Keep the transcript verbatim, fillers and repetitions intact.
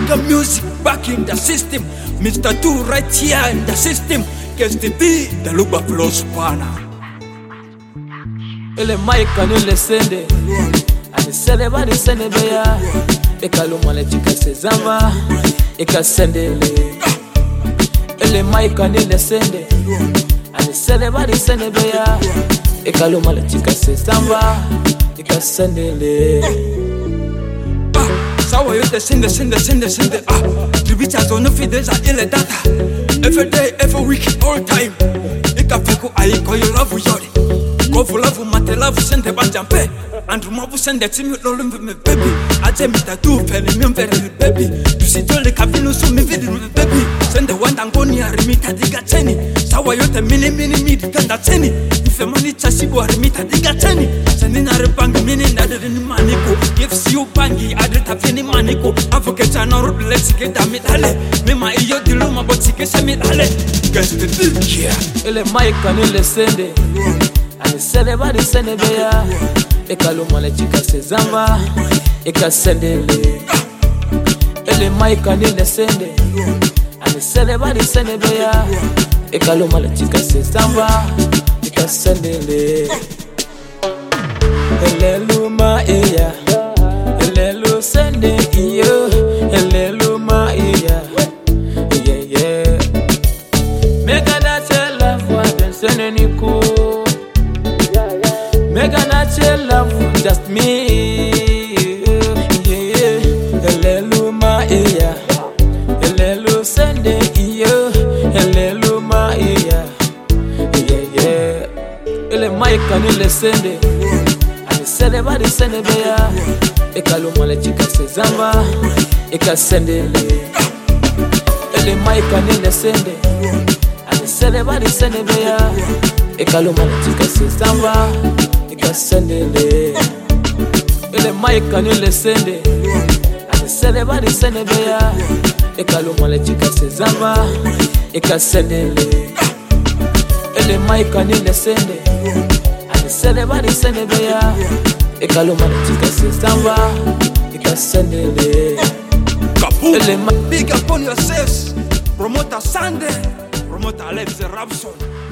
Bring the music back in the system. Mister Two right here in the system. Guess the B, the Luba Flows Pana. Ele Mike and ele sende. And sende body sende beya. Eka luma le chika sezamba. Eka sende le. Ele Mike and ele sende. And sende body sende beya. Eka luma le chika sezamba. Eka sende le. Sawa yote sende sende sende sende ah. The beach has on fidels are ill data. Every day, every week, all time. Ika fiku aiko you love yori. Go for love mate love sende banjampe. And rumabu sende timi lolum me baby. Aje mita tu peni mi mvere baby. You see jole kafinu su mi vidi me baby. Sende wanda ngoni arimita diga teni. Sawa yote mini mini midi kanda teni. Ife mani chashibu arimita diga teni. Sende na rebangi mini nadere ni maniko. If si you bangi adrita fini maniko. Avoketa na rudu let's get mitale. Mima iyo diluma botike se mitale. Guess the deal here. Ele Mike and ele sende. And sende body sende beya. Eka luma le chika sezamba. Eka sende le. Ele Mike and ele sende. And sende body sende beya. Eka luma le chika sezamba. Eka sende le. Ele luma eya. Ele lu sende iyo. Ele luma eya. Yeah yeah. Mega na chela fwa den sende niku. Mega natural love, just me. Yeah, Hallelujah, yeah. Hallelujah, sende iyo. Hallelujah, yeah. Yeah, yeah. Ele Mike and ele sende. And sende body sende beya. Eka luma le chika sezamba. Eka sende le. Ele Mike and ele sende. And sende body sende beya. Eka luma le chika sezamba. Eka sende le. Ele Mike and ele sende. And sende body sende beya. Eka luma le chika sezamba. Eka sende le. Ele Mike and ele sende. And sende body sende beya. Eka luma le chika sezamba. Eka sende le. Kaboom! Big up on yourselves. Promoter Sunday. Promoter Alex Robson.